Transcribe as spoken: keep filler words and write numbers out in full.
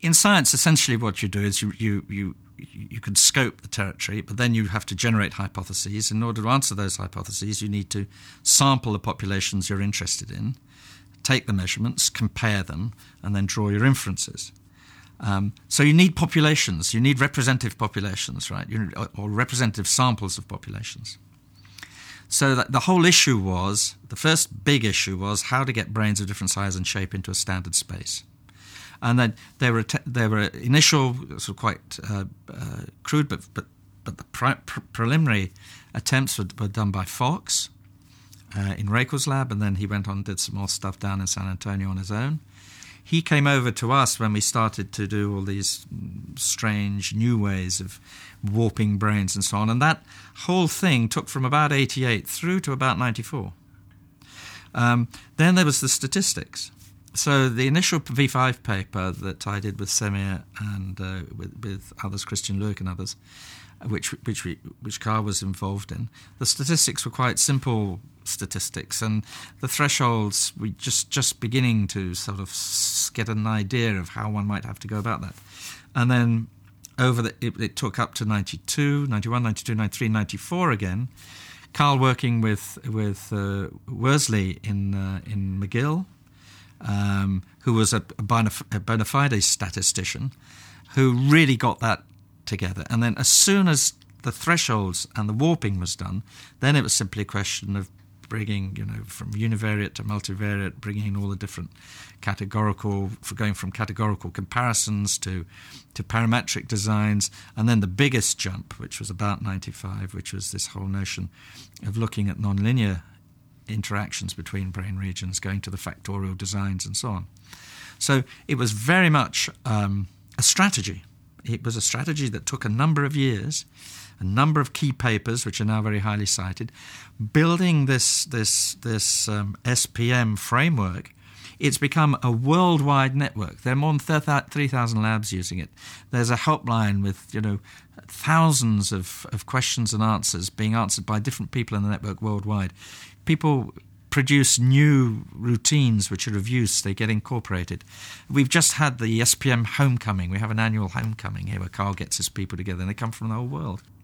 in science, essentially what you do is you, you, you, you can scope the territory, but then you have to generate hypotheses. In order to answer those hypotheses, you need to sample the populations you're interested in, take the measurements, compare them, and then draw your inferences. Um, so you need populations, you need representative populations, right, you, or, or representative samples of populations. So that the whole issue was, the first big issue was how to get brains of different size and shape into a standard space. And then there were te- there were initial, sort of quite uh, uh, crude, but but but the pre- pre- preliminary attempts were, were done by Fox uh, in Reiko's lab, and then he went on and did some more stuff down in San Antonio on his own. He came over to us when we started to do all these strange new ways of warping brains and so on, and that whole thing took from about eighty-eight through to about ninety-four. Um, then there was the statistics. So the initial V five paper that I did with Semir and uh, with, with others, Christian Lueck and others, which which we, which Carl was involved in, the statistics were quite simple statistics, and the thresholds we just just beginning to sort of get an idea of how one might have to go about that. And then over the it, it took up to ninety-two, ninety-one, ninety-two, ninety-three, ninety-four again. Carl working with with uh, Worsley in uh, in McGill. Um, who was a, a bona fide statistician, who really got that together. And then as soon as the thresholds and the warping was done, then it was simply a question of bringing, you know, from univariate to multivariate, bringing in all the different categorical, for going from categorical comparisons to, to parametric designs. And then the biggest jump, which was about ninety-five, which was this whole notion of looking at nonlinear interactions between brain regions, going to the factorial designs and so on. So it was very much um, a strategy. It was a strategy that took a number of years, a number of key papers, which are now very highly cited, building this this this um, S P M framework. It's become a worldwide network. There are more than three thousand labs using it. There's a helpline with, you know, thousands of, of questions and answers being answered by different people in the network worldwide. People produce new routines which are of use. They get incorporated. We've just had the S P M homecoming. We have an annual homecoming here where Carl gets his people together, and they come from the whole world.